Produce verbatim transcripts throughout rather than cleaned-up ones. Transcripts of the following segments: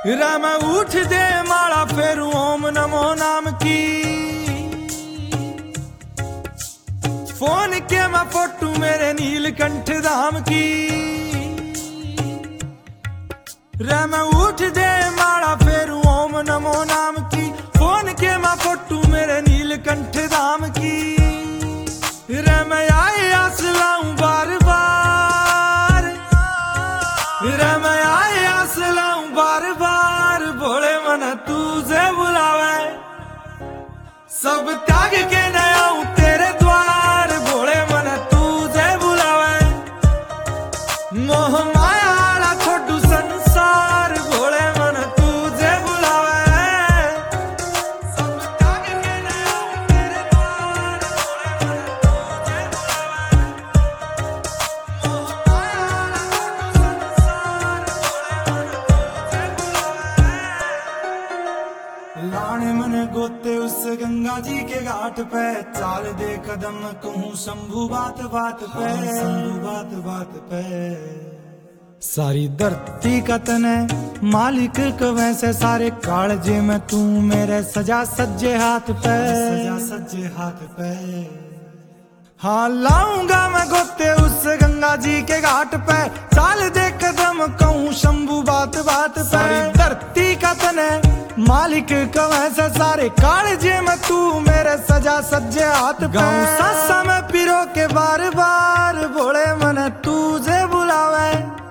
रे मैं उठ दे माला फेरू ओम नमो नाम की। फोन के मैं फोटू मेरे नीलकंठ धाम की। रे मैं उठ दे माला फेरू ओम नमो नाम की। फोन के मैं फोटू मेरे नीलकंठ धाम की। रे मैं आए आस लाऊं बार बार। रे मैं आए आस लाऊं बार बार। भोले मन तुझे बुलावे सब त्याग के न आऊं तेरे द्वार। भोले मन तुझे बुलावे मोह माया वाला छोटू संसार। भोले मन तुझे बुलावे सब त्याग के न आऊं तेरे द्वार। भोले मन तुझे बुलावे मोह माया वाला छोटू संसार। लाने मन गोते उस गंगा जी के घाट पे। चाल दे कदम कहूँ शंभू बात बात पे। शंभू बात बात पे सारी धरती का तने मालिक कवे से। सारे कालजे में तू मेरे सजा सज्जे हाथ पे। सजा सज्जे हाथ पे हाँ लाऊंगा मैं गोते उस गंगा जी के घाट पे। चाल दे कदम कहूँ शंभू बात बात पे। सारी धरती का तने मालिक कवे से। सारे कालजे में तू मेरे सजा सज्जे हाथ पे। गाऊं सासा में पिरो के बार बार। भोले मन तुझे बुलावे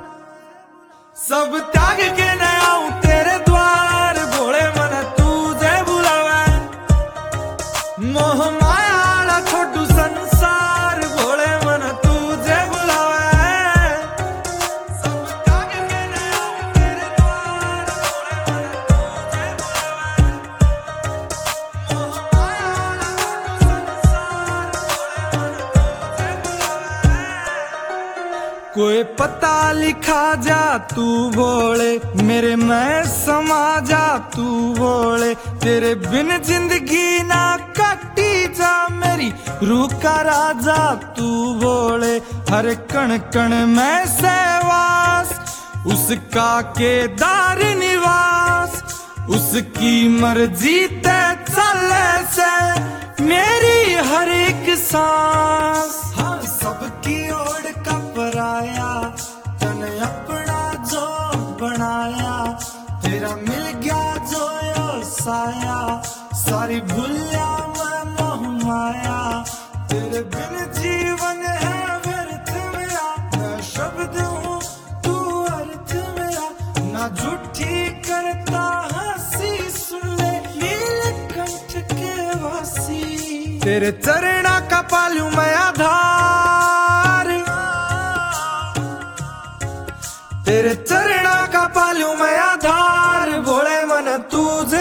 सब त्याग के न आऊं तेरे द्वार। भोले मन तुझे बुलावे मोह माया वाला छोटू संसार। भोले मन तुझे बुलावे सब त्याग के न आऊं तेरे द्वार। भोले मन तुझे बुलावे मोह माया वाला छोटू संसार। भोले मन तुझे बुलावे कोई पता लिखा जा तू भोले। मेरे मैं समा जा तू भोले। तेरे बिन जिंदगी ना कटी जा मेरी रूह का राजा तू भोले। हर कण कण में सहवास उसका केदार निवास। उसकी मर्जी ते चले से मेरी हर एक सांस। हाँ सबकी ओर का पराया तन अपना जो बनाया। तेरा मिल गया जो यो साया। सारी भूलिया मैं मोह माया। तेरे बिन जीवन है व्यर्थ मेरा। मैं शब्द हूँ तू अर्थ मेरा। ना झूठी करता हंसी सुन ले नीलकंठ के वासी। तेरे चरणा का पालू मैं आधार। तेरे चरणा का पालू मैं आधार। भोले मन तुझे